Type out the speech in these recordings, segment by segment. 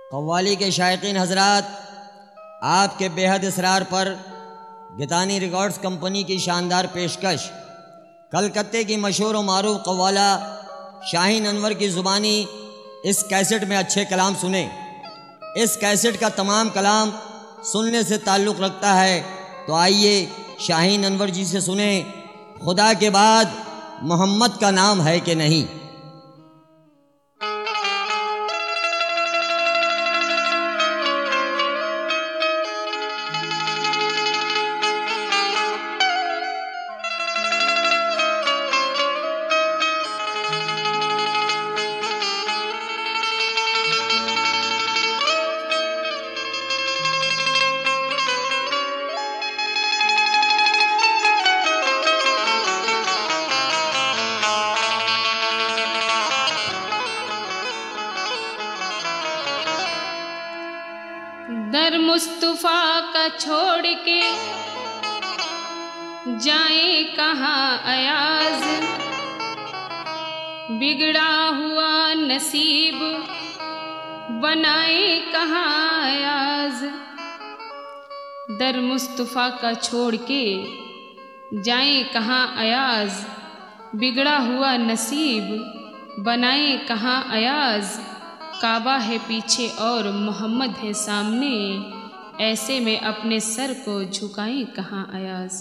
कव्वाली के शायकीन हजरात, आपके बेहद इसरार पर गितानी रिकॉर्ड्स कंपनी की शानदार पेशकश कलकत्ते की मशहूर और मारूफ कव्वाला शाहीन अनवर की ज़ुबानी इस कैसेट में अच्छे कलाम सुने। इस कैसेट का तमाम कलाम सुनने से ताल्लुक़ रखता है, तो आइए शाहीन अनवर जी से सुने, खुदा के बाद मोहम्मद का नाम है कि नहीं। दर मुस्तफा का छोड़ के जाए कहाँ अयाज, बिगड़ा हुआ नसीब बनाए कहाँ अयाज। दर मुस्तफा का छोड़ के जाए कहाँ अयाज, बिगड़ा हुआ नसीब बनाए कहाँ अयाज। काबा है पीछे और मोहम्मद है सामने, ऐसे में अपने सर को झुकाएं कहाँ अयाज।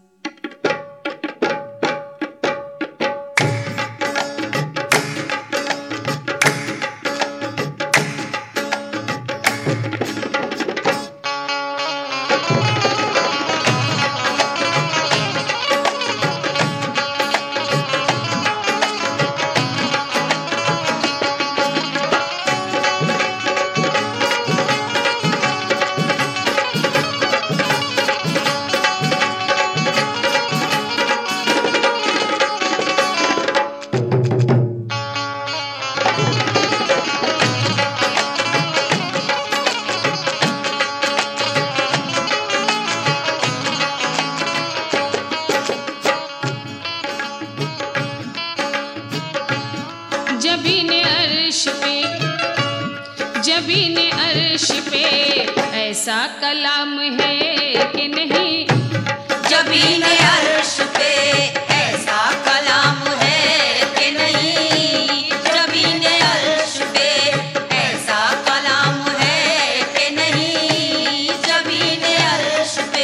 जबीने अर्श पे ऐसा कलाम है कि नहीं। जबीने अर्श पे ऐसा कलाम है कि नहीं। जबीने अर्श पे ऐसा कलाम है कि नहीं। जबीने अर्श पे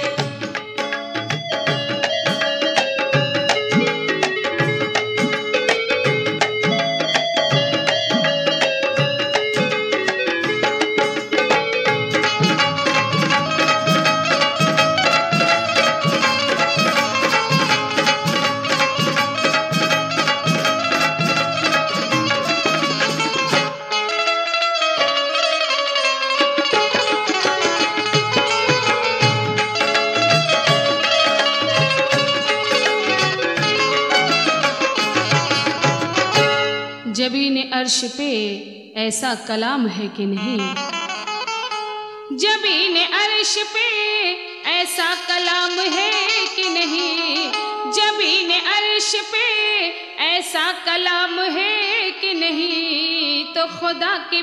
जबीने अर्श पे ऐसा कलाम है कि नहीं। जबीने अर्श पे ऐसा कलाम है कि नहीं। जबीने अर्श पे ऐसा कलाम है कि नहीं। तो खुदा के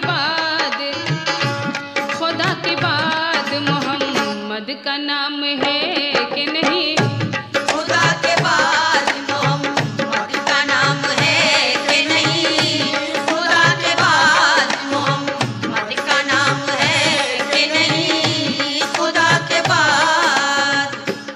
बाद मोहम्मद का नाम है कि नहीं। खुदा के बाद मोहम्मद का नाम है कि नहीं। खुदा के बाद मोहम्मद का नाम है कि नहीं। खुदा के बाद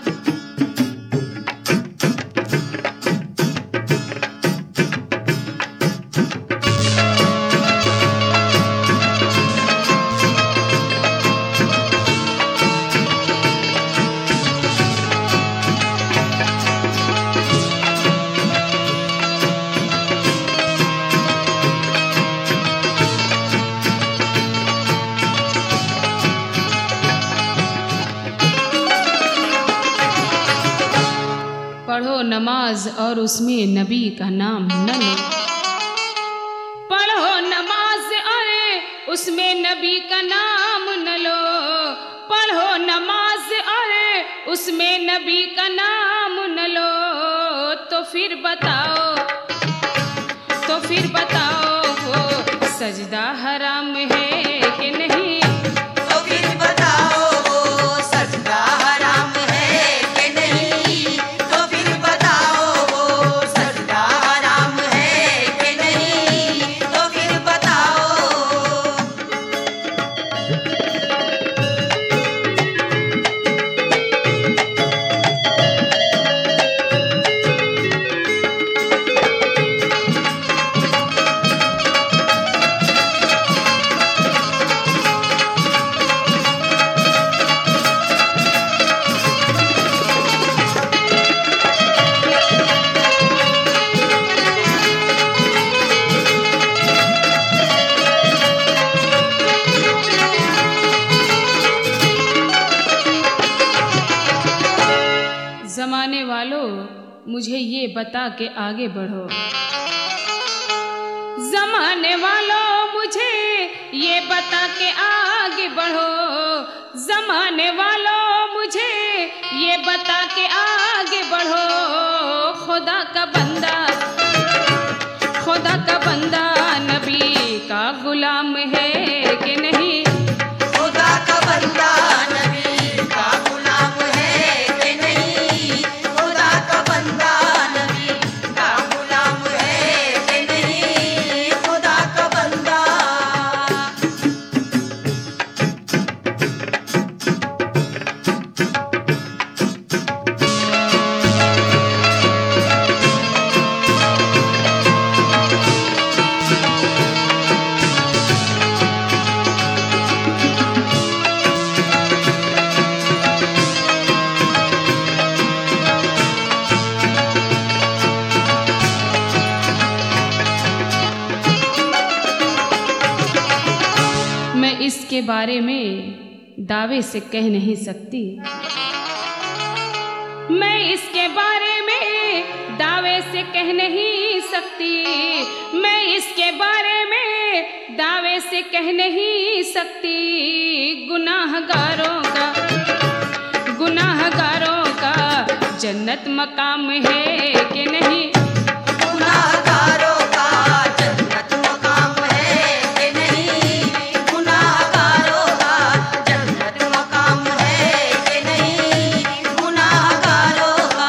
पढ़ो नमाज और उसमें नबी का नाम न लो। पढ़ो नमाज और उसमें नबी का नाम न लो। पढ़ो नमाज और उसमें नबी का नाम न लो। तो फिर बताओ वो सजदा हराम है कि नहीं। तो फिर बताओ वो सजदा हराम है कि नहीं। तो फिर बताओ वो सजदा हराम है कि नहीं। तो फिर बताओ। जमाने वालों मुझे ये बता के आगे बढ़ो। जमाने वालों मुझे ये बता के आगे बढ़ो। जमाने वालों मुझे ये बता के आगे बढ़ो। खुदा का बंदा, खुदा का बंदा नबी का गुलाम है कि नहीं। खुदा का बंदा नबी का गुलाम है कि नहीं। खुदा का बंदा नबी का गुलाम है कि नहीं। खुदा का बंदा। मैं इसके बारे में दावे से कह नहीं सकती। मैं इसके बारे में दावे से कह नहीं सकती। मैं इसके बारे में दावे से कह नहीं सकती। गुनाहगारों का जन्नत मकाम है कि नहीं। गुनाहगारों का जन्नत मकाम है कि नहीं। गुनाहगारों का जन्नत मकाम है कि नहीं। गुनाहगारों का।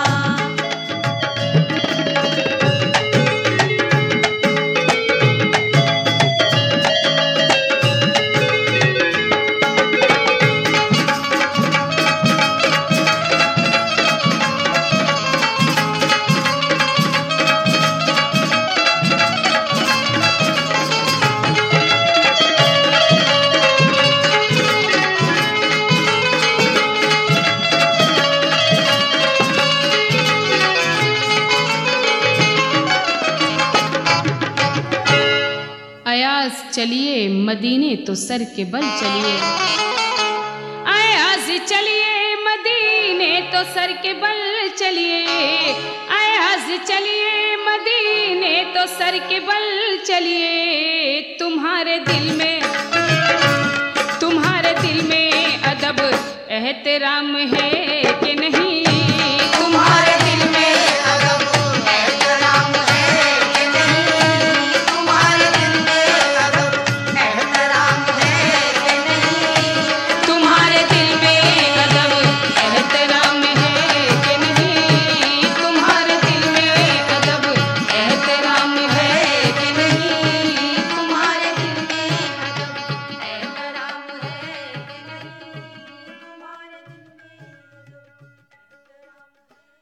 अयाज चलिए मदीने तो सर के बल चलिए। अयाज चलिए मदीने तो सर के बल चलिए। अयाज चलिए मदीने तो सर के बल चलिए। तुम्हारे दिल में अदब एहतराम है कि